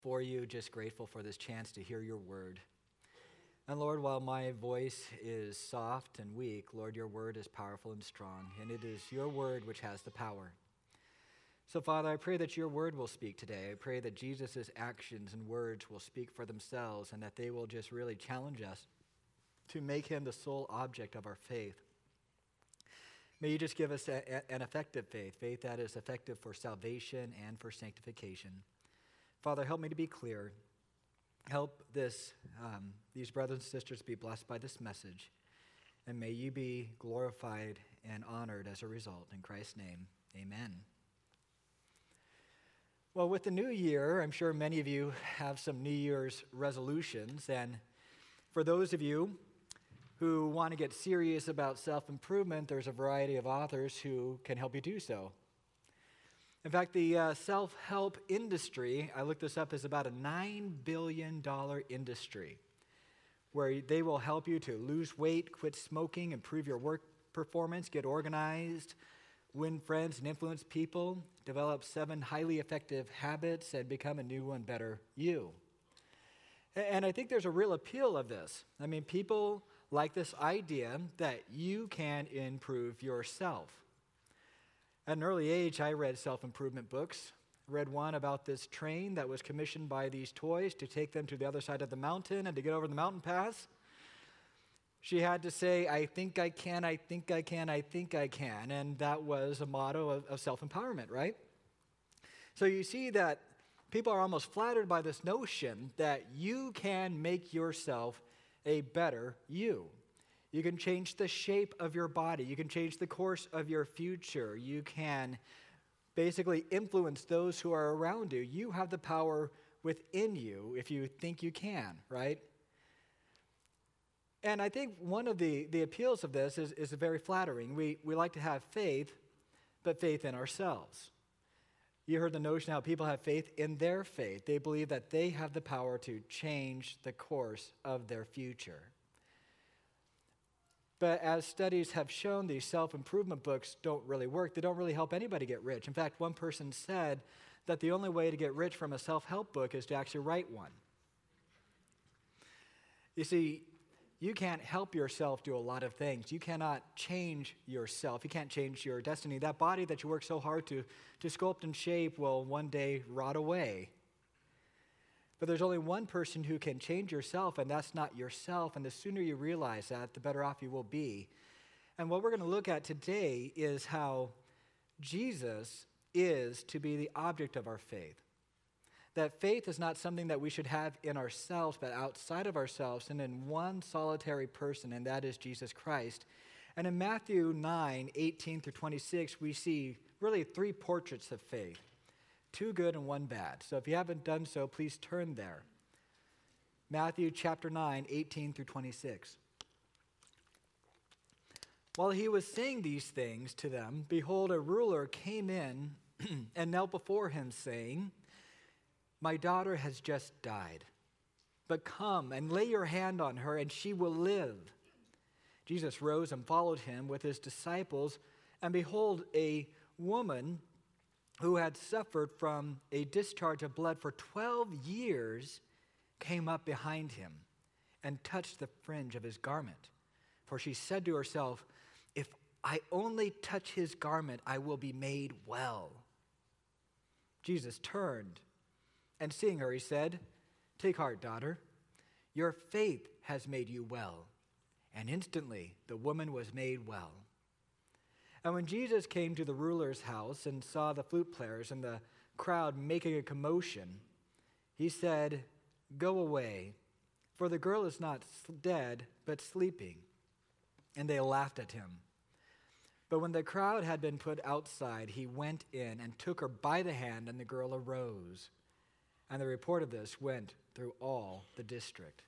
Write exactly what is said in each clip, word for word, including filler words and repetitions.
For you, just grateful for this chance to hear your word. And Lord, while my voice is soft and weak, Lord, your word is powerful and strong, and it is your word which has the power. So, Father, I pray that your word will speak today. I pray that Jesus' actions and words will speak for themselves and that they will just really challenge us to make him the sole object of our faith. May you just give us a, a, an effective faith, faith that is effective for salvation and for sanctification. Father, help me to be clear. Help this, um, these brothers and sisters be blessed by this message. And may you be glorified and honored as a result. In Christ's name, amen. Well, with the new year, I'm sure many of you have some New Year's resolutions. And for those of you who want to get serious about self-improvement, there's a variety of authors who can help you do so. In fact, the uh, self-help industry, I looked this up, is about a nine billion dollars industry where they will help you to lose weight, quit smoking, improve your work performance, get organized, win friends and influence people, develop seven highly effective habits, and become a new and better you. And I think there's a real appeal of this. I mean, people like this idea that you can improve yourself. At an early age, I read self-improvement books. I read one about this train that was commissioned by these toys to take them to the other side of the mountain and to get over the mountain pass. She had to say, I think I can, I think I can, I think I can. And that was a motto of, of self-empowerment, right? So you see that people are almost flattered by this notion that you can make yourself a better you. You can change the shape of your body. You can change the course of your future. You can basically influence those who are around you. You have the power within you if you think you can, right? And I think one of the, the appeals of this is, is very flattering. We, we like to have faith, but faith in ourselves. You heard the notion how people have faith in their faith. They believe that they have the power to change the course of their future. But as studies have shown, these self-improvement books don't really work. They don't really help anybody get rich. In fact, one person said that the only way to get rich from a self-help book is to actually write one. You see, you can't help yourself do a lot of things. You cannot change yourself. You can't change your destiny. That body that you work so hard to, to sculpt and shape will one day rot away. But there's only one person who can change yourself, and that's not yourself. And the sooner you realize that, the better off you will be. And what we're going to look at today is how Jesus is to be the object of our faith. That faith is not something that we should have in ourselves, but outside of ourselves and in one solitary person, and that is Jesus Christ. And in Matthew nine, eighteen through twenty-six, we see really three portraits of faith. Two good and one bad. So if you haven't done so, please turn there. Matthew chapter nine, eighteen through twenty-six. While he was saying these things to them, behold, a ruler came in and knelt before him, saying, My daughter has just died, but come and lay your hand on her, and she will live. Jesus rose and followed him with his disciples, and behold, a woman who had suffered from a discharge of blood for twelve years, came up behind him and touched the fringe of his garment. For she said to herself, If I only touch his garment, I will be made well. Jesus turned, and seeing her, he said, Take heart, daughter, your faith has made you well. And instantly the woman was made well. And when Jesus came to the ruler's house and saw the flute players and the crowd making a commotion, he said, Go away, for the girl is not dead, but sleeping. And they laughed at him. But when the crowd had been put outside, he went in and took her by the hand, and the girl arose. And the report of this went through all the district.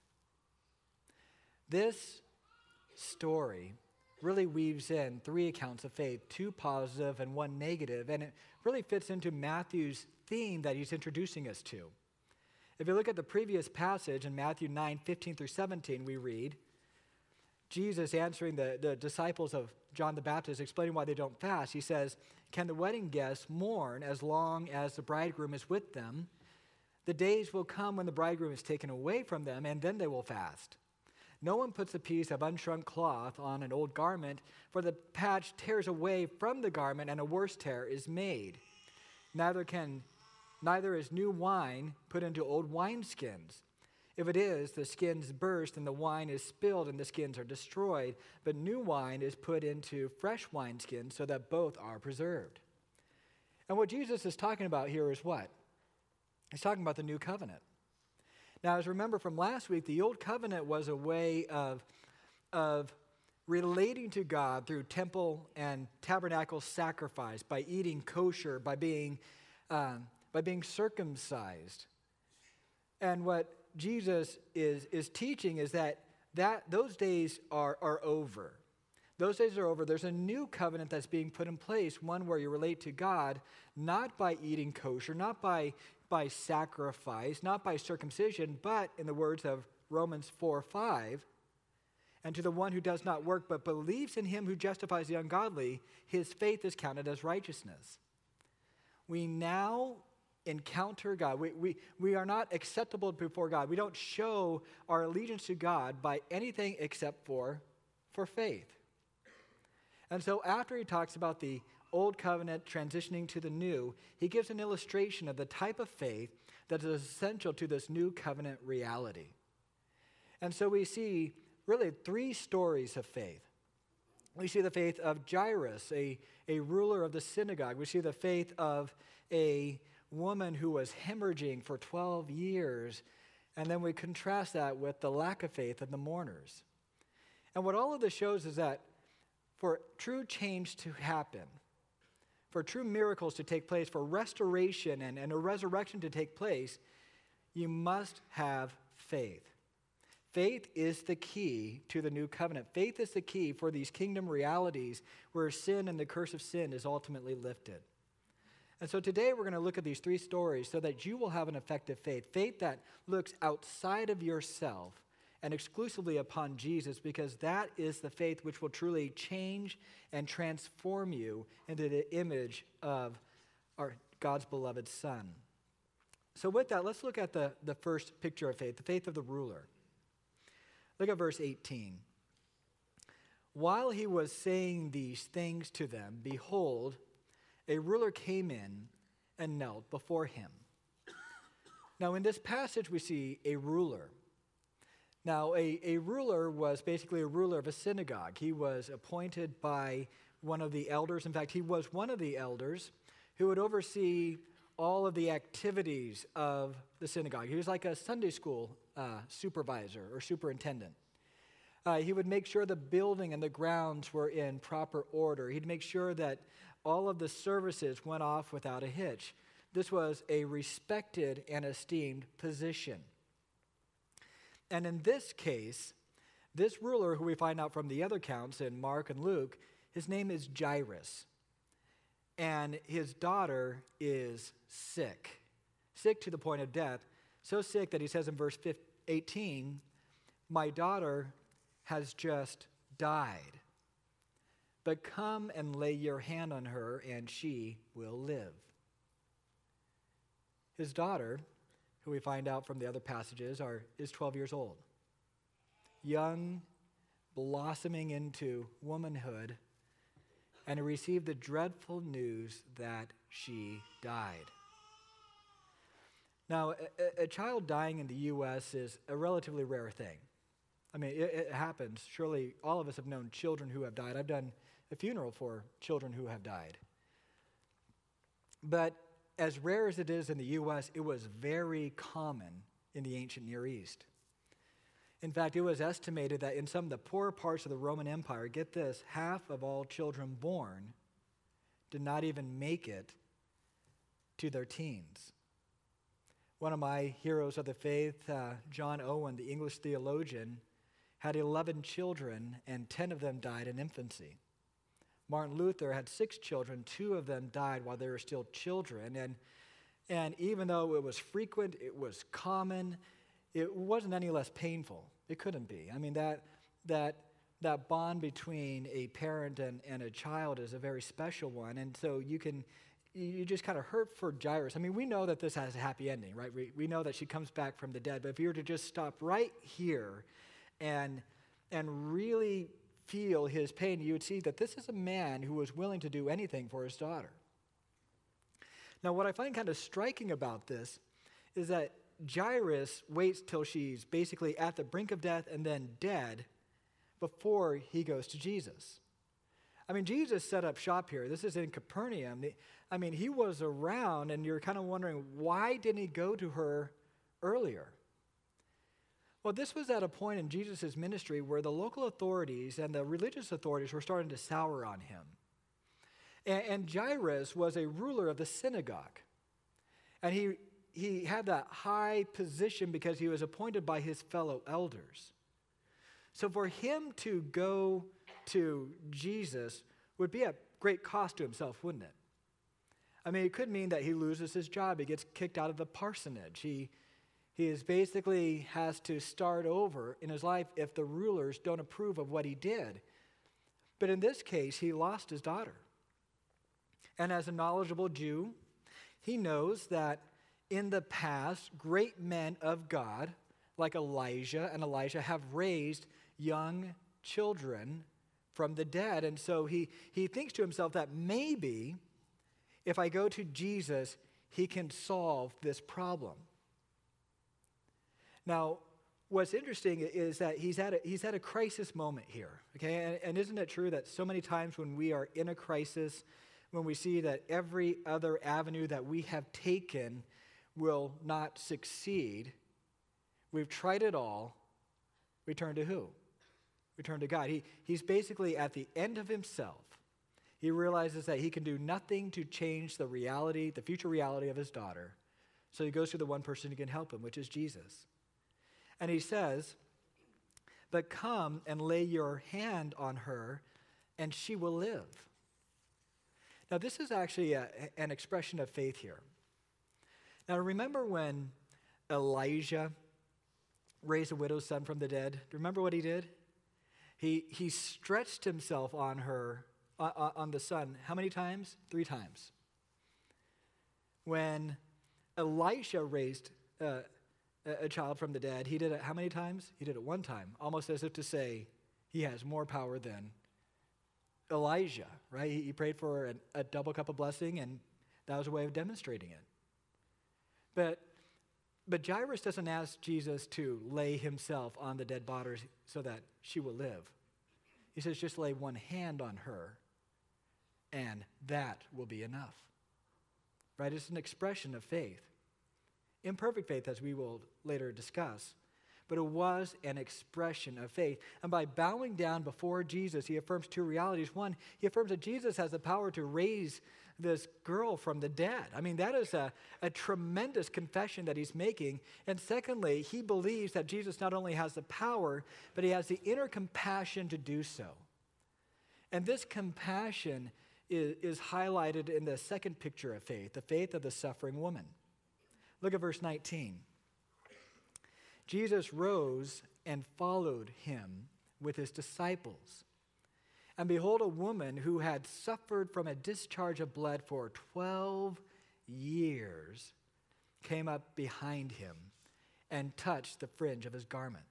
This story really weaves in three accounts of faith, two positive and one negative, and it really fits into Matthew's theme that he's introducing us to. If you look at the previous passage in Matthew nine, fifteen through seventeen, we read, Jesus answering the, the disciples of John the Baptist, explaining why they don't fast. He says, Can the wedding guests mourn as long as the bridegroom is with them? The days will come when the bridegroom is taken away from them, and then they will fast. No one puts a piece of unshrunk cloth on an old garment, for the patch tears away from the garment, and a worse tear is made. Neither can, neither is new wine put into old wineskins. If it is, the skins burst, and the wine is spilled, and the skins are destroyed. But new wine is put into fresh wineskins, so that both are preserved. And what Jesus is talking about here is what? He's talking about the new covenant. Now, as remember from last week, the old covenant was a way of, of relating to God through temple and tabernacle sacrifice, by eating kosher, by being, um, by being circumcised. And what Jesus is, is teaching is that, that those days are, are over. Those days are over. There's a new covenant that's being put in place, one where you relate to God not by eating kosher, not by, by sacrifice, not by circumcision, but in the words of Romans four five, and to the one who does not work but believes in him who justifies the ungodly, his faith is counted as righteousness. We now encounter God. We, we, we are not acceptable before God. We don't show our allegiance to God by anything except for, for faith. And so after he talks about the old covenant transitioning to the new, he gives an illustration of the type of faith that is essential to this new covenant reality. And so we see really three stories of faith. We see the faith of Jairus, a, a ruler of the synagogue. We see the faith of a woman who was hemorrhaging for twelve years. And then we contrast that with the lack of faith of the mourners. And what all of this shows is that for true change to happen, for true miracles to take place, for restoration and, and a resurrection to take place, you must have faith. Faith is the key to the new covenant. Faith is the key for these kingdom realities where sin and the curse of sin is ultimately lifted. And so today we're going to look at these three stories so that you will have an effective faith. Faith that looks outside of yourself and exclusively upon Jesus, because that is the faith which will truly change and transform you into the image of our God's beloved Son. So with that, let's look at the, the first picture of faith, the faith of the ruler. Look at verse eighteen. While he was saying these things to them, behold, a ruler came in and knelt before him. Now in this passage we see a ruler. Now, a, a ruler was basically a ruler of a synagogue. He was appointed by one of the elders. In fact, he was one of the elders who would oversee all of the activities of the synagogue. He was like a Sunday school uh, supervisor or superintendent. Uh, he would make sure the building and the grounds were in proper order. He'd make sure that all of the services went off without a hitch. This was a respected and esteemed position. And in this case, this ruler, who we find out from the other accounts in Mark and Luke, his name is Jairus. And his daughter is sick, sick to the point of death, so sick that he says in verse eighteen, my daughter has just died, but come and lay your hand on her and she will live. His daughter, who we find out from the other passages, are, is twelve years old. Young, blossoming into womanhood, and he received the dreadful news that she died. Now, a, a child dying in the U S is a relatively rare thing. I mean, it, it happens. Surely all of us have known children who have died. I've done a funeral for children who have died. But as rare as it is in the U S, it was very common in the ancient Near East. In fact, it was estimated that in some of the poorer parts of the Roman Empire, get this, half of all children born did not even make it to their teens. One of my heroes of the faith, uh, John Owen, the English theologian, had eleven children, and ten of them died in infancy. Martin Luther had six children. Two of them died while they were still children. And, and even though it was frequent, it was common, it wasn't any less painful. It couldn't be. I mean, that, that, that bond between a parent and, and a child is a very special one. And so you can you just kind of hurt for Jairus. I mean, we know that this has a happy ending, right? We, we know that she comes back from the dead. But if you were to just stop right here and, and really feel his pain, you would see that this is a man who was willing to do anything for his daughter. Now, what I find kind of striking about this is that Jairus waits till she's basically at the brink of death and then dead before he goes to Jesus. I mean, Jesus set up shop here. This is in Capernaum. I mean, he was around, and you're kind of wondering, why didn't he go to her earlier? Well, this was at a point in Jesus' ministry where the local authorities and the religious authorities were starting to sour on him. And, and Jairus was a ruler of the synagogue. And he, he had that high position because he was appointed by his fellow elders. So for him to go to Jesus would be a great cost to himself, wouldn't it? I mean, it could mean that he loses his job. He gets kicked out of the parsonage. He, he is basically has to start over in his life if the rulers don't approve of what he did. But in this case, he lost his daughter. And as a knowledgeable Jew, he knows that in the past, great men of God, like Elijah and Elisha, have raised young children from the dead. And so he, he thinks to himself that maybe if I go to Jesus, he can solve this problem. Now, what's interesting is that he's at a, he's at a crisis moment here, okay? And, and isn't it true that so many times when we are in a crisis, when we see that every other avenue that we have taken will not succeed, we've tried it all, we turn to who? We turn to God. He, he's basically at the end of himself. He realizes that he can do nothing to change the reality, the future reality of his daughter. So he goes to the one person who can help him, which is Jesus. And he says, but come and lay your hand on her, and she will live. Now, this is actually a, an expression of faith here. Now, remember when Elijah raised a widow's son from the dead? Do you remember what he did? He, he stretched himself on her, uh, on the son, how many times? Three times. When Elisha raised uh, a child from the dead, he did it how many times? He did it one time, almost as if to say he has more power than Elijah, right? He, he prayed for a, a double cup of blessing, and that was a way of demonstrating it. But, but Jairus doesn't ask Jesus to lay himself on the dead body so that she will live. He says, just lay one hand on her, and that will be enough. Right? It's an expression of faith. Imperfect faith, as we will later discuss. But it was an expression of faith. And by bowing down before Jesus, he affirms two realities. One, he affirms that Jesus has the power to raise this girl from the dead. I mean, that is a, a tremendous confession that he's making. And secondly, he believes that Jesus not only has the power, but he has the inner compassion to do so. And this compassion is, is highlighted in the second picture of faith, the faith of the suffering woman. Look at verse nineteen. Jesus rose and followed him with his disciples. And behold, a woman who had suffered from a discharge of blood for twelve years came up behind him and touched the fringe of his garment.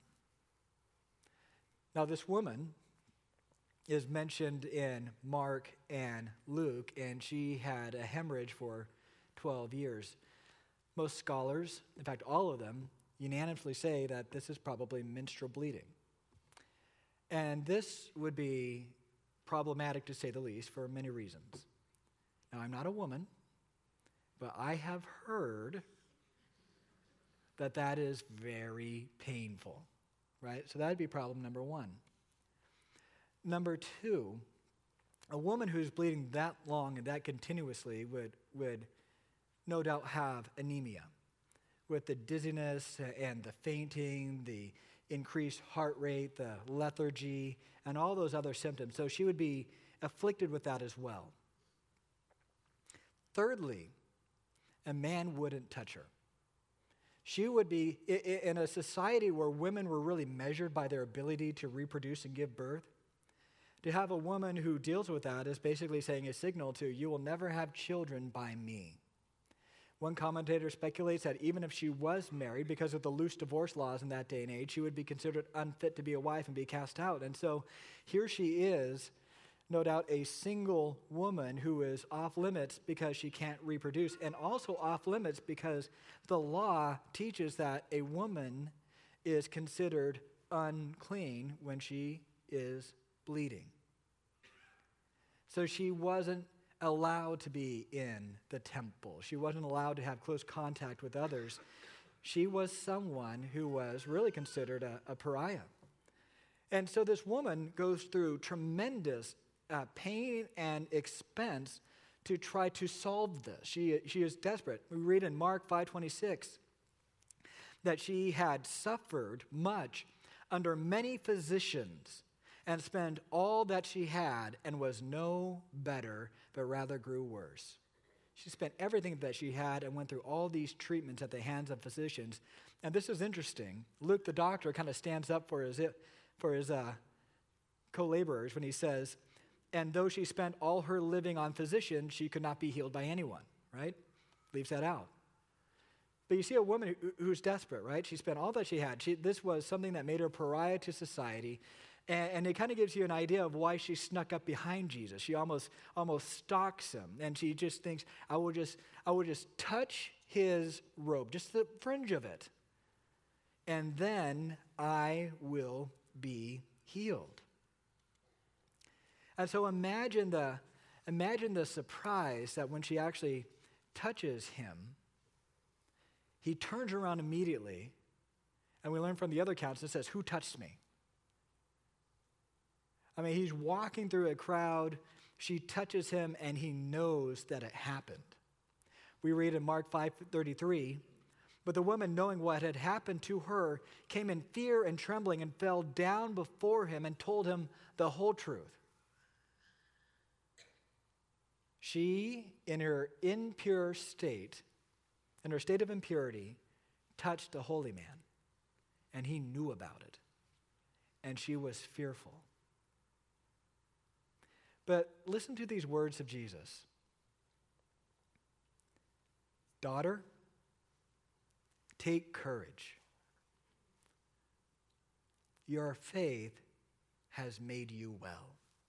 Now, this woman is mentioned in Mark and Luke, and she had a hemorrhage for twelve years. Most scholars, in fact, all of them, unanimously say that this is probably menstrual bleeding. And this would be problematic, to say the least, for many reasons. Now, I'm not a woman, but I have heard that that is very painful, right? So that would be problem number one. Number two, a woman who's bleeding that long and that continuously would, would no doubt have anemia, with the dizziness and the fainting, the increased heart rate, the lethargy, and all those other symptoms. So she would be afflicted with that as well. Thirdly, a man wouldn't touch her. She would be, in a society where women were really measured by their ability to reproduce and give birth, To have a woman who deals with that is basically saying a signal to, you will never have children by me. One commentator speculates that even if she was married, because of the loose divorce laws in that day and age, she would be considered unfit to be a wife and be cast out. And so here she is, no doubt a single woman who is off limits because she can't reproduce, and also off limits because the law teaches that a woman is considered unclean when she is bleeding. So she wasn't allowed to be in the temple. She wasn't allowed to have close contact with others. She was someone who was really considered a, a pariah. And so this woman goes through tremendous uh, pain and expense to try to solve this. She, she is desperate. We read in Mark five twenty-six that she had suffered much under many physicians and spent all that she had and was no better, but rather grew worse. She spent everything that she had and went through all these treatments at the hands of physicians. And this is interesting. Luke, the doctor, kind of stands up for his, for his uh, co-laborers when he says, and though she spent all her living on physicians, she could not be healed by anyone, right? Leaves that out. But you see a woman who, who's desperate, right? She spent all that she had. She, this was something that made her pariah to society. And, and it kind of gives you an idea of why she snuck up behind Jesus. She almost almost stalks him. And she just thinks, I will just, I will just touch his robe, just the fringe of it. And then I will be healed. And so imagine the, imagine the surprise that when she actually touches him, he turns around immediately, and we learn from the other accounts, it says, who touched me? I mean, he's walking through a crowd, she touches him, and he knows that it happened. We read in Mark five thirty-three, but the woman, knowing what had happened to her, came in fear and trembling and fell down before him and told him the whole truth. She, in her impure state, in her state of impurity, touched the holy man, and he knew about it, and she was fearful. But listen to these words of Jesus. Daughter, take courage. Your faith has made you well.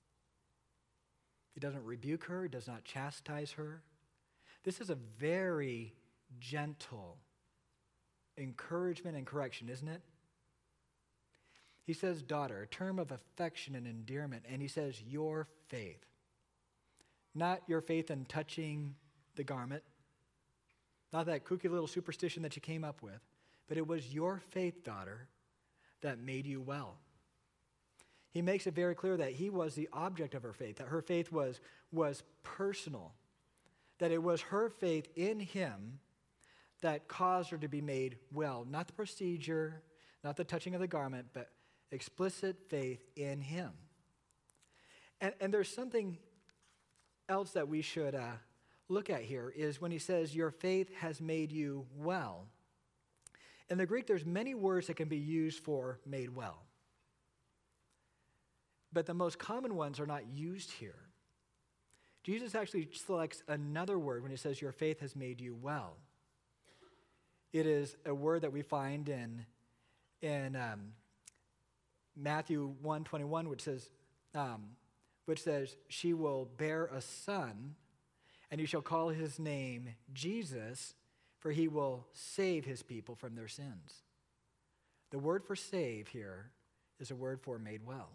He doesn't rebuke her, does not chastise her. This is a very gentle encouragement and correction, isn't it? He says, daughter, a term of affection and endearment, and he says, your faith. Not your faith in touching the garment, not that kooky little superstition that you came up with, but it was your faith, daughter, that made you well. He makes it very clear that he was the object of her faith, that her faith was, was personal, that it was her faith in him that caused her to be made well, not the procedure, not the touching of the garment, but explicit faith in him. And, and there's something else that we should uh, look at here is when he says, your faith has made you well. In the Greek, there's many words that can be used for made well. But the most common ones are not used here. Jesus actually selects another word when he says, your faith has made you well. It is a word that we find in, in um, Matthew one twenty-one, which says, um, which says, she will bear a son, and you shall call his name Jesus, for he will save his people from their sins. The word for save here is a word for made well.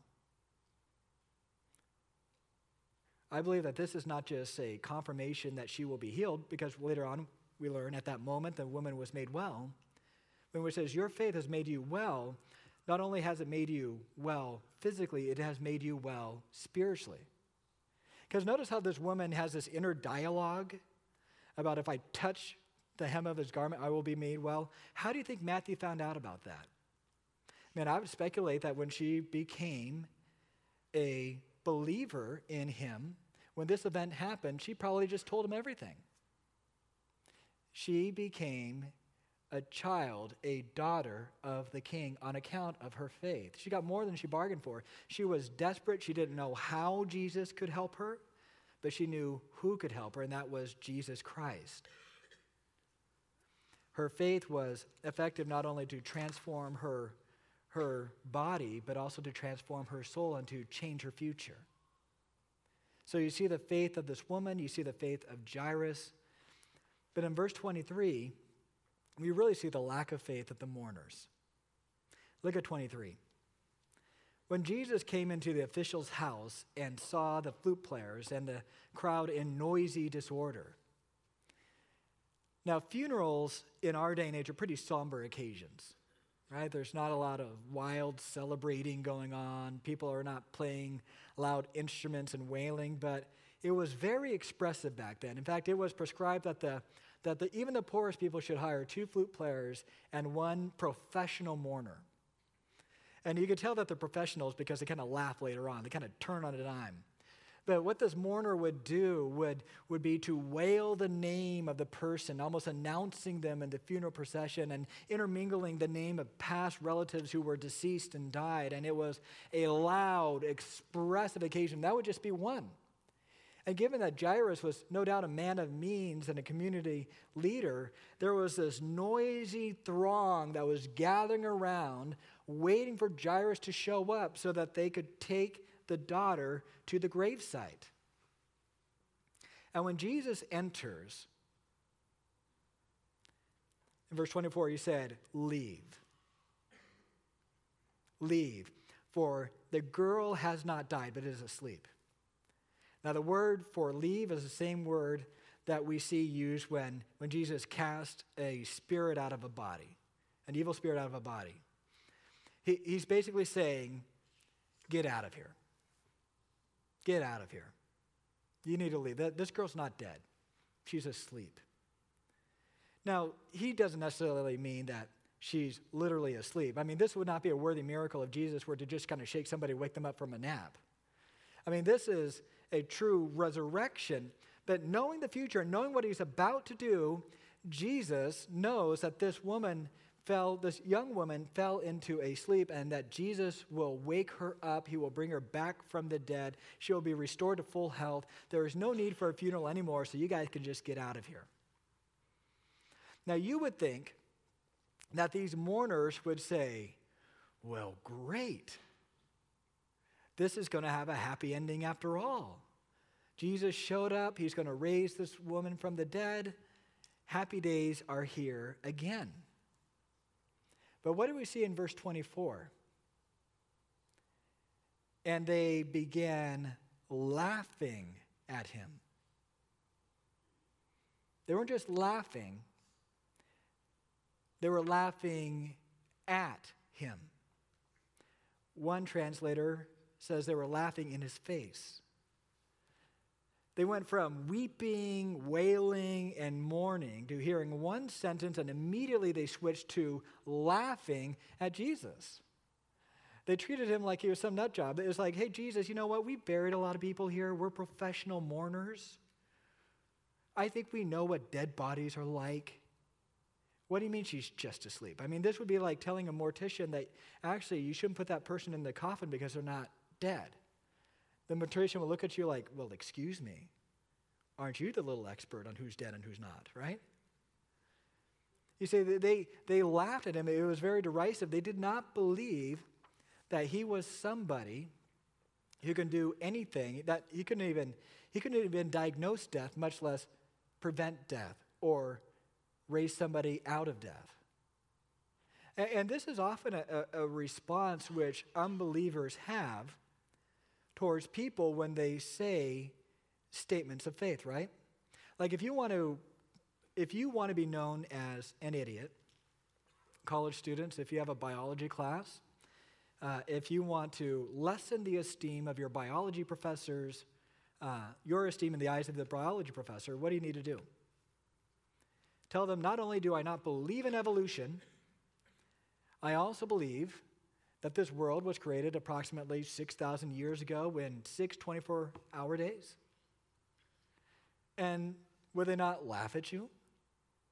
I believe that this is not just a confirmation that she will be healed, because later on we learn at that moment the woman was made well. When it says, your faith has made you well, not only has it made you well physically, it has made you well spiritually. Because notice how this woman has this inner dialogue about if I touch the hem of his garment, I will be made well. How do you think Matthew found out about that? Man, I would speculate that when she became a believer in him, when this event happened, she probably just told him everything. She became a child, a daughter of the king on account of her faith. She got more than she bargained for. She was desperate. She didn't know how Jesus could help her, but she knew who could help her, and that was Jesus Christ. Her faith was effective not only to transform her, her body, but also to transform her soul and to change her future. So you see the faith of this woman, you see the faith of Jairus, but in verse twenty-three, we really see the lack of faith of the mourners. Look at twenty-three. When Jesus came into the official's house and saw the flute players and the crowd in noisy disorder. Now, funerals in our day and age are pretty somber occasions, right? There's not a lot of wild celebrating going on. People are not playing loud instruments and wailing, but it was very expressive back then. In fact, it was prescribed that the that the, even the poorest people should hire two flute players and one professional mourner. And you could tell that they're professionals because they kind of laugh later on. They kind of turn on a dime. But what this mourner would do would, would be to wail the name of the person, almost announcing them in the funeral procession and intermingling the name of past relatives who were deceased and died. And it was a loud, expressive occasion. That would just be one. And given that Jairus was no doubt a man of means and a community leader, there was this noisy throng that was gathering around, waiting for Jairus to show up so that they could take the daughter to the gravesite. And when Jesus enters, in verse twenty-four, he said, "Leave. Leave, for the girl has not died, but is asleep." Now, the word for leave is the same word that we see used when, when Jesus cast a spirit out of a body, an evil spirit out of a body. He, he's basically saying, get out of here. Get out of here. You need to leave. This girl's not dead. She's asleep. Now, he doesn't necessarily mean that she's literally asleep. I mean, this would not be a worthy miracle if Jesus were to just kind of shake somebody, wake them up from a nap. I mean, this is a true resurrection. But knowing the future and knowing what he's about to do, Jesus knows that this woman fell, this young woman fell into a sleep, and that Jesus will wake her up. He will bring her back from the dead. She will be restored to full health. There is no need for a funeral anymore, so you guys can just get out of here. Now, you would think that these mourners would say, well, great. This is going to have a happy ending after all. Jesus showed up. He's going to raise this woman from the dead. Happy days are here again. But what do we see in verse twenty-four? And they began laughing at him. They weren't just laughing. They were laughing at him. One translator says they were laughing in his face. They went from weeping, wailing, and mourning to hearing one sentence, and immediately they switched to laughing at Jesus. They treated him like he was some nut job. It was like, hey, Jesus, you know what? We buried a lot of people here. We're professional mourners. I think we know what dead bodies are like. What do you mean she's just asleep? I mean, this would be like telling a mortician that actually you shouldn't put that person in the coffin because they're not dead. The mortician will look at you like, well, excuse me, aren't you the little expert on who's dead and who's not, right? You see, they, they laughed at him. It was very derisive. They did not believe that he was somebody who can do anything, that he couldn't even, he couldn't even diagnose death, much less prevent death or raise somebody out of death. And, and this is often a, a response which unbelievers have towards people when they say statements of faith, right? Like if you want to, if you want to be known as an idiot, college students, if you have a biology class, uh, if you want to lessen the esteem of your biology professors, uh, your esteem in the eyes of the biology professor, what do you need to do? Tell them, not only do I not believe in evolution, I also believe that this world was created approximately six thousand years ago in six twenty-four hour days. And would they not laugh at you?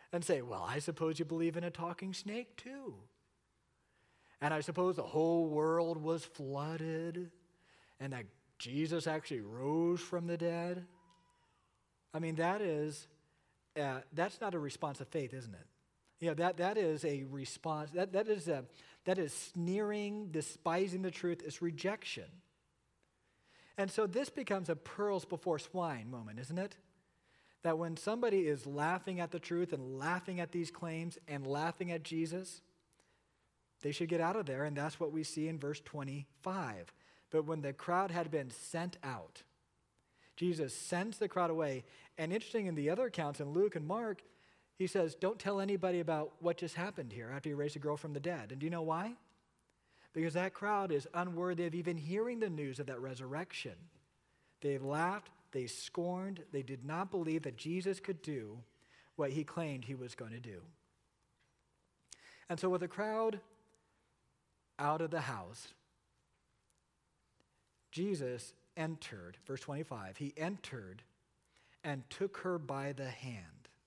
and say, well, I suppose you believe in a talking snake too. And I suppose the whole world was flooded and that Jesus actually rose from the dead. I mean, that is, uh, that's not a response of faith, isn't it? You know, that, that is a response, that, that, is a, that is sneering, despising the truth, it's rejection. And so this becomes a pearls before swine moment, isn't it? That when somebody is laughing at the truth and laughing at these claims and laughing at Jesus, they should get out of there, and that's what we see in verse twenty-five. But when the crowd had been sent out, Jesus sends the crowd away. And interesting, in the other accounts, in Luke and Mark, he says, don't tell anybody about what just happened here after he raised a girl from the dead. And do you know why? Because that crowd is unworthy of even hearing the news of that resurrection. They laughed, they scorned, they did not believe that Jesus could do what he claimed he was going to do. And so with the crowd out of the house, Jesus entered, verse twenty-five, he entered and took her by the hand.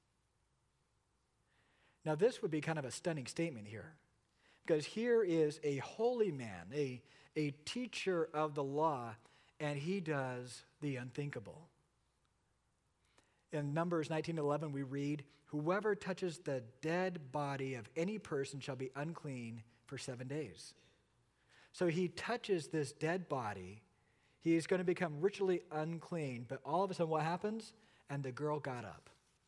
Now this would be kind of a stunning statement here, because here is a holy man, a, a teacher of the law, and he does the unthinkable. In Numbers nineteen eleven, we read, whoever touches the dead body of any person shall be unclean for seven days. So he touches this dead body. He is going to become ritually unclean. But all of a sudden, what happens? And the girl got up.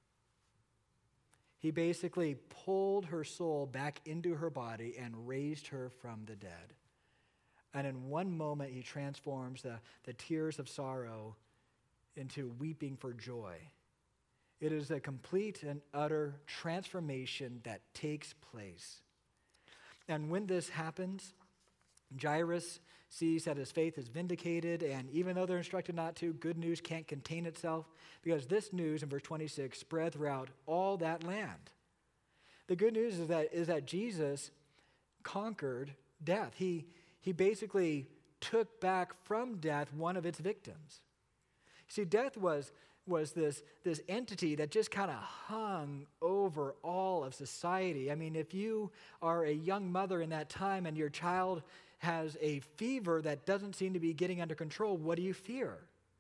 He basically pulled her soul back into her body and raised her from the dead. And in one moment, he transforms the, the tears of sorrow into weeping for joy. It is a complete and utter transformation that takes place. And when this happens, Jairus sees that his faith is vindicated, and even though they're instructed not to, good news can't contain itself, because this news in verse twenty-six spread throughout all that land. The good news is that, is that Jesus conquered death. He, he basically took back from death one of its victims. See, death was, was this, this entity that just kind of hung over all of society. I mean, if you are a young mother in that time and your child has a fever that doesn't seem to be getting under control, what do you fear?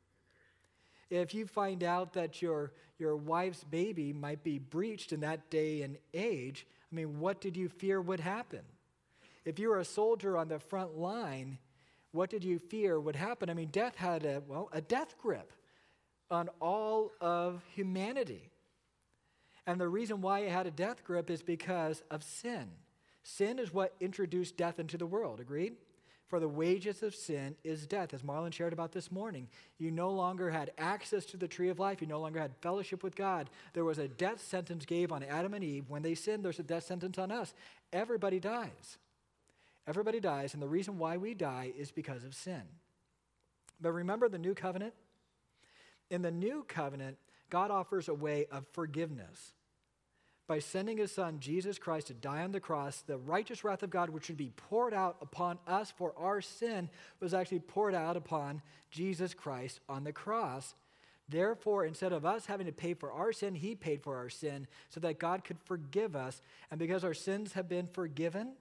If you find out that your, your wife's baby might be breached in that day and age, I mean, what did you fear would happen? If you were a soldier on the front line, what did you fear would happen? I mean, death had a, well, a death grip on all of humanity. And the reason why it had a death grip is because of sin. Sin is what introduced death into the world, agreed? For the wages of sin is death. As Marlon shared about this morning, you no longer had access to the tree of life. You no longer had fellowship with God. There was a death sentence gave on Adam and Eve. When they sinned, there's a death sentence on us. Everybody dies. Everybody dies, and the reason why we die is because of sin. But remember the new covenant? In the new covenant, God offers a way of forgiveness. By sending his son, Jesus Christ, to die on the cross, the righteous wrath of God, which should be poured out upon us for our sin, was actually poured out upon Jesus Christ on the cross. Therefore, instead of us having to pay for our sin, he paid for our sin so that God could forgive us. And because our sins have been forgiven,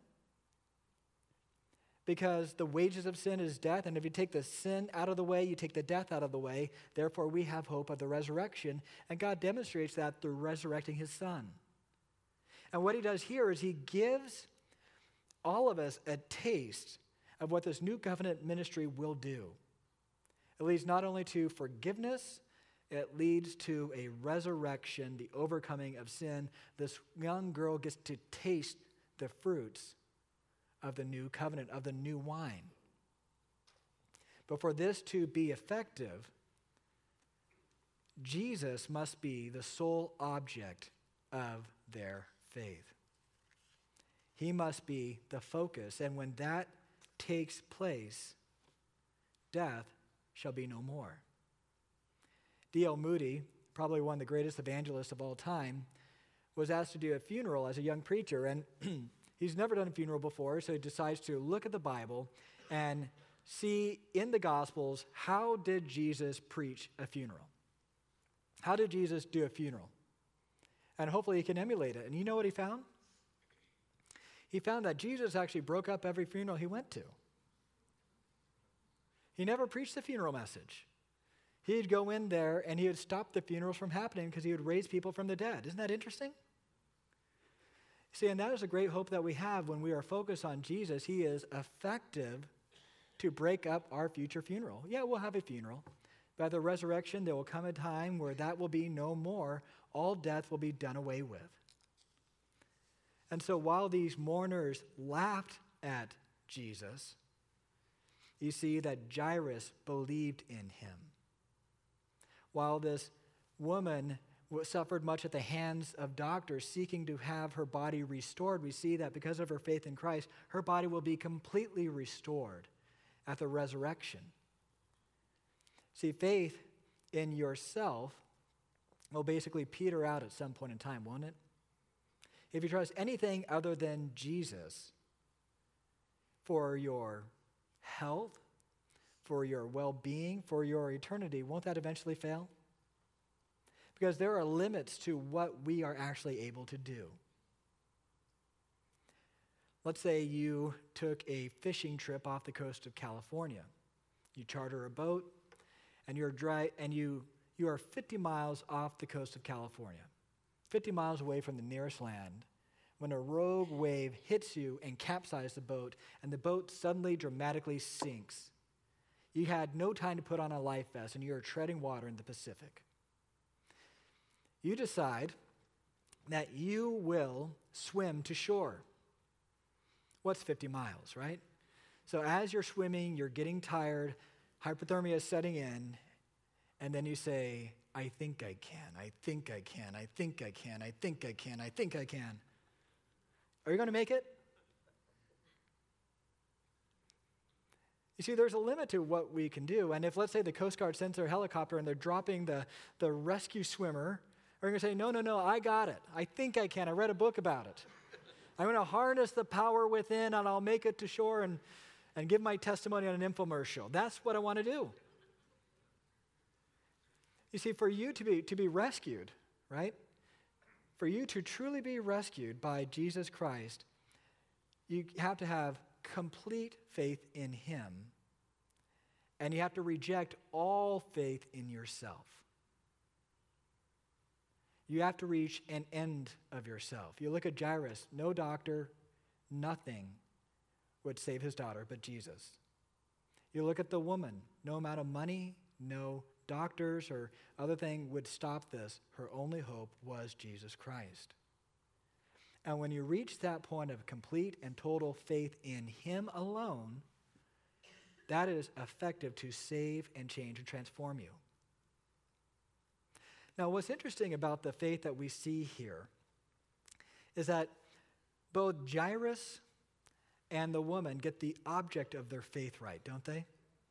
because the wages of sin is death, and if you take the sin out of the way, you take the death out of the way, therefore we have hope of the resurrection. And God demonstrates that through resurrecting his son. And what he does here is he gives all of us a taste of what this new covenant ministry will do. It leads not only to forgiveness, it leads to a resurrection, the overcoming of sin. This young girl gets to taste the fruits of the new covenant, of the new wine. But for this to be effective, Jesus must be the sole object of their faith. He must be the focus, and when that takes place, death shall be no more. D L Moody, probably one of the greatest evangelists of all time, was asked to do a funeral as a young preacher, and he's never done a funeral before, so he decides to look at the Bible and see in the Gospels, how did Jesus preach a funeral? How did Jesus do a funeral? And hopefully he can emulate it. And you know what he found? He found that Jesus actually broke up every funeral he went to. He never preached the funeral message. He'd go in there and he would stop the funerals from happening because he would raise people from the dead. Isn't that interesting? See, and that is a great hope that we have when we are focused on Jesus. He is effective to break up our future funeral. Yeah, we'll have a funeral. By the resurrection, there will come a time where that will be no more. All death will be done away with. And so while these mourners laughed at Jesus, you see that Jairus believed in him. While this woman suffered much at the hands of doctors seeking to have her body restored, we see that because of her faith in Christ, her body will be completely restored at the resurrection. See, faith in yourself will basically peter out at some point in time, won't it? If you trust anything other than Jesus for your health, for your well-being, for your eternity, won't that eventually fail? Because there are limits to what we are actually able to do. Let's say you took a fishing trip off the coast of California. You charter a boat, and you're dry, and you you are fifty miles off the coast of California, fifty miles away from the nearest land, when a rogue wave hits you and capsizes the boat, and the boat suddenly dramatically sinks. You had no time to put on a life vest, and you are treading water in the Pacific. You decide that you will swim to shore. What's fifty miles, right? So as you're swimming, you're getting tired, hypothermia is setting in, and then you say, I think I can, I think I can, I think I can, I think I can, I think I can. Are you going to make it? You see, there's a limit to what we can do. And if, let's say, the Coast Guard sends their helicopter and they're dropping the, the rescue swimmer, are you going to say, no, no, no, I got it. I think I can. I read a book about it. I'm going to harness the power within and I'll make it to shore and, and give my testimony on an infomercial. That's what I want to do. You see, for you to be, to be rescued, right? For you to truly be rescued by Jesus Christ, you have to have complete faith in him, and you have to reject all faith in yourself. You have to reach an end of yourself. You look at Jairus, no doctor, nothing would save his daughter but Jesus. You look at the woman, no amount of money, no doctors or other thing would stop this. Her only hope was Jesus Christ. And when you reach that point of complete and total faith in him alone, that is effective to save and change and transform you. Now, what's interesting about the faith that we see here is that both Jairus and the woman get the object of their faith right, don't they?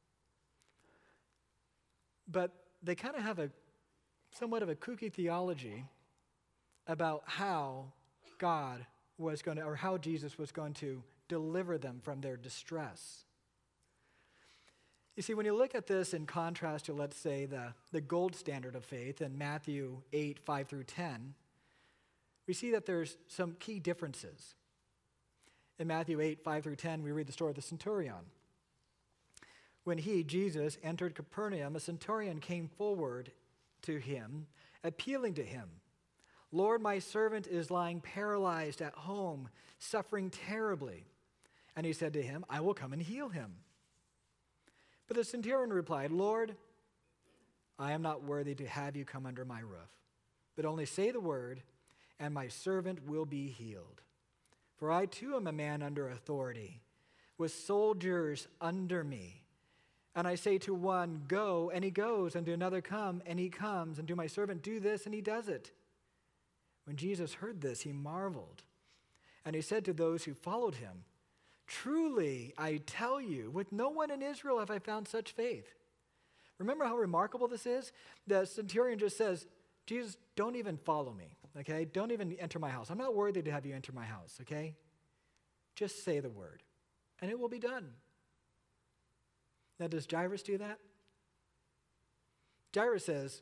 But they kind of have a somewhat of a kooky theology about how God was going to, or how Jesus was going to deliver them from their distress. You see, when you look at this in contrast to, let's say, the, the gold standard of faith in Matthew eight, five through ten, we see that there's some key differences. In Matthew eight, five through ten, we read the story of the centurion. When he, Jesus, entered Capernaum, a centurion came forward to him, appealing to him, Lord, my servant is lying paralyzed at home, suffering terribly. And he said to him, I will come and heal him. But the centurion replied, Lord, I am not worthy to have you come under my roof, but only say the word, and my servant will be healed. For I too am a man under authority, with soldiers under me. And I say to one, go, and he goes, and to another, come, and he comes, and to my servant, do this, and he does it. When Jesus heard this, he marveled, and he said to those who followed him, truly, I tell you, with no one in Israel have I found such faith. Remember how remarkable this is? The centurion just says, Jesus, don't even follow me, okay? Don't even enter my house. I'm not worthy to have you enter my house, okay? Just say the word, and it will be done. Now, does Jairus do that? Jairus says,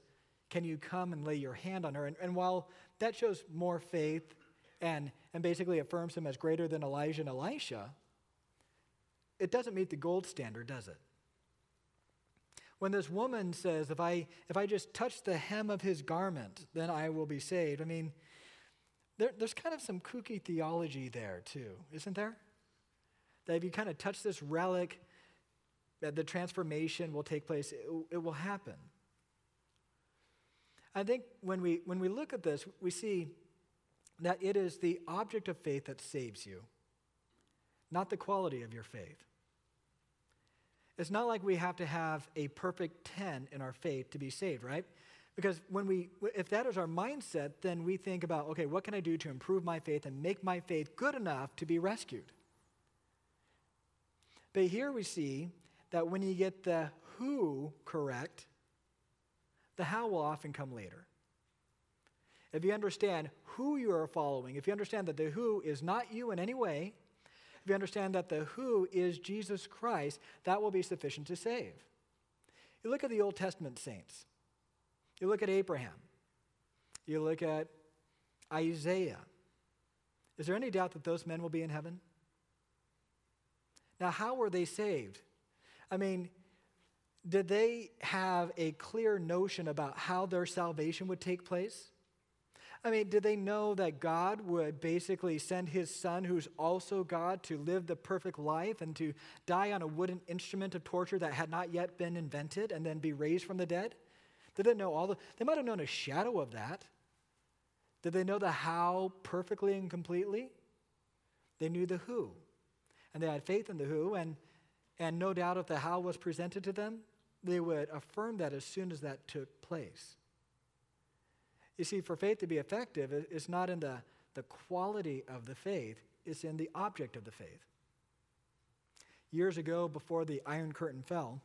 can you come and lay your hand on her? And, and while that shows more faith and, and basically affirms him as greater than Elijah and Elisha, it doesn't meet the gold standard, does it? When this woman says, if I, if I just touch the hem of his garment, then I will be saved, I mean, there, there's kind of some kooky theology there too, isn't there? That if you kind of touch this relic, that the transformation will take place, it, it will happen. I think when we, when we look at this, we see that it is the object of faith that saves you, not the quality of your faith. It's not like we have to have a perfect ten in our faith to be saved, right? Because when we, if that is our mindset, then we think about, okay, what can I do to improve my faith and make my faith good enough to be rescued? But here we see that when you get the who correct, the how will often come later. If you understand who you are following, if you understand that the who is not you in any way, if you understand that the who is Jesus Christ, that will be sufficient to save. You look at the Old Testament saints. You look at Abraham. You look at Isaiah. Is there any doubt that those men will be in heaven? Now, how were they saved? I mean, did they have a clear notion about how their salvation would take place? I mean, did they know that God would basically send his son, who's also God, to live the perfect life and to die on a wooden instrument of torture that had not yet been invented and then be raised from the dead? Did they know all the, they might have known a shadow of that. Did they know the how perfectly and completely? They knew the who. And they had faith in the who, and, and no doubt if the how was presented to them, they would affirm that as soon as that took place. You see, for faith to be effective, it's not in the, the quality of the faith, it's in the object of the faith. Years ago, before the Iron Curtain fell,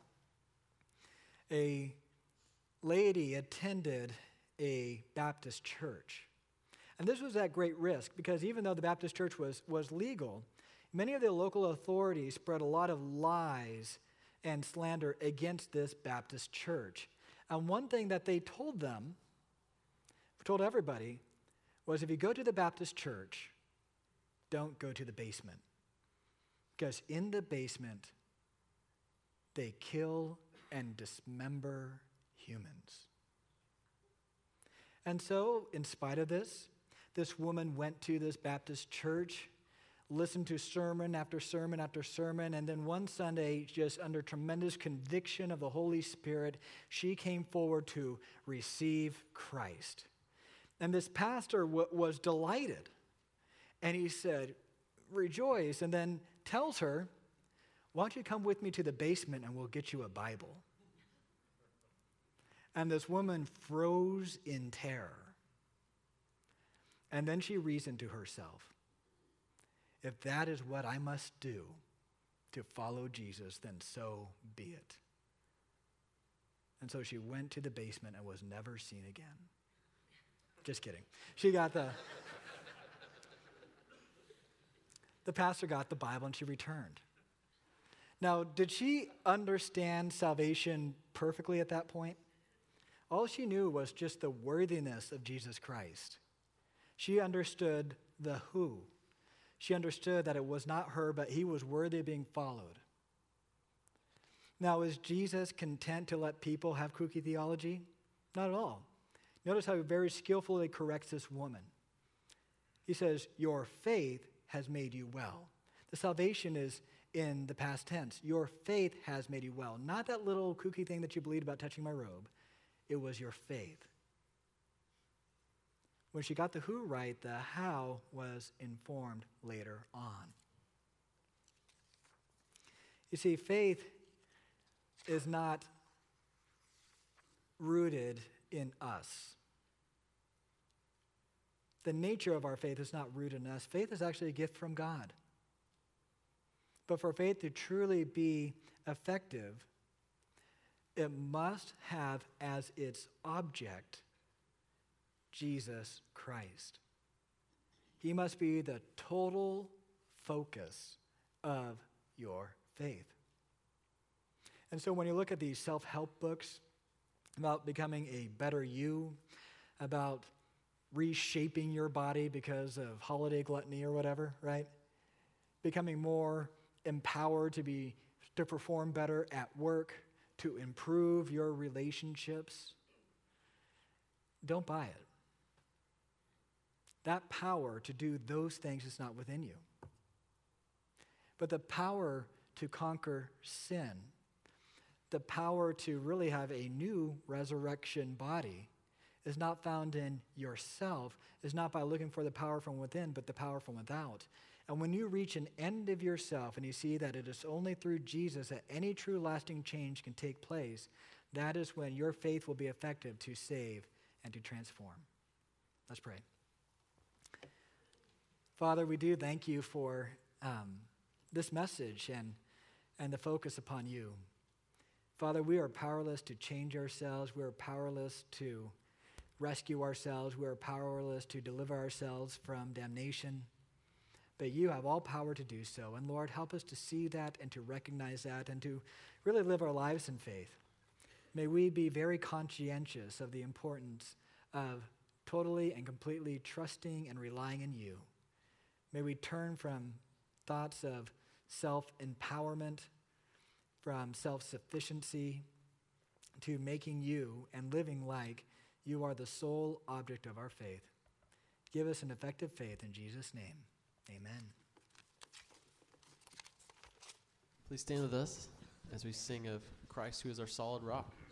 a lady attended a Baptist church. And this was at great risk because even though the Baptist church was, was legal, many of the local authorities spread a lot of lies and slander against this Baptist church. And one thing that they told them, told everybody, was if you go to the Baptist church, don't go to the basement. Because in the basement, they kill and dismember humans. And so, in spite of this, this woman went to this Baptist church, listened to sermon after sermon after sermon, and then one Sunday, just under tremendous conviction of the Holy Spirit, she came forward to receive Christ. And this pastor w- was delighted. And he said, rejoice, and then tells her, why don't you come with me to the basement and we'll get you a Bible? And this woman froze in terror. And then she reasoned to herself, if that is what I must do to follow Jesus, then so be it. And so she went to the basement and was never seen again. Just kidding. She got the, the pastor got the Bible and she returned. Now, did she understand salvation perfectly at that point? All she knew was just the worthiness of Jesus Christ. She understood the who. She understood that it was not her, but he was worthy of being followed. Now, is Jesus content to let people have kooky theology? Not at all. Notice how he very skillfully corrects this woman. He says, your faith has made you well. The salvation is in the past tense. Your faith has made you well. Not that little kooky thing that you believed about touching my robe. It was your faith. When she got the who right, the how was informed later on. You see, faith is not rooted in us. The nature of our faith is not rooted in us. Faith is actually a gift from God. But for faith to truly be effective, it must have as its object Jesus Christ. He must be the total focus of your faith. And so when you look at these self-help books, about becoming a better you, about reshaping your body because of holiday gluttony or whatever, right? Becoming more empowered to be to perform better at work, to improve your relationships. Don't buy it. That power to do those things is not within you. But the power to conquer sin, the power to really have a new resurrection body, is not found in yourself, is not by looking for the power from within, but the power from without. And when you reach an end of yourself and you see that it is only through Jesus that any true lasting change can take place, that is when your faith will be effective to save and to transform. Let's pray. Father, we do thank you for um, this message and, and the focus upon you. Father, we are powerless to change ourselves. We are powerless to rescue ourselves. We are powerless to deliver ourselves from damnation. But you have all power to do so. And Lord, help us to see that and to recognize that and to really live our lives in faith. May we be very conscientious of the importance of totally and completely trusting and relying in you. May we turn from thoughts of self-empowerment, from self-sufficiency, to making you and living like you are the sole object of our faith. Give us an effective faith in Jesus' name. Amen. Please stand with us as we sing of Christ, who is our solid rock.